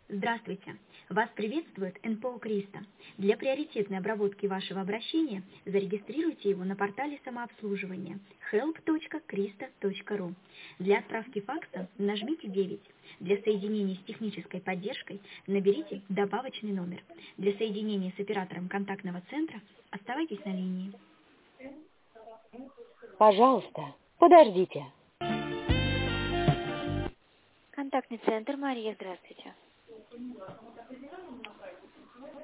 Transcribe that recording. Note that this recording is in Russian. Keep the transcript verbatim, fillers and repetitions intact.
Здравствуйте! Вас приветствует эн пэ о «Криста». Для приоритетной обработки вашего обращения зарегистрируйте его на портале самообслуживания help точка крista точка ру. Для отправки факса нажмите девять. Для соединения с технической поддержкой наберите добавочный номер. Для соединения с оператором контактного центра оставайтесь на линии. Пожалуйста, подождите. Контактный центр, Мария, здравствуйте.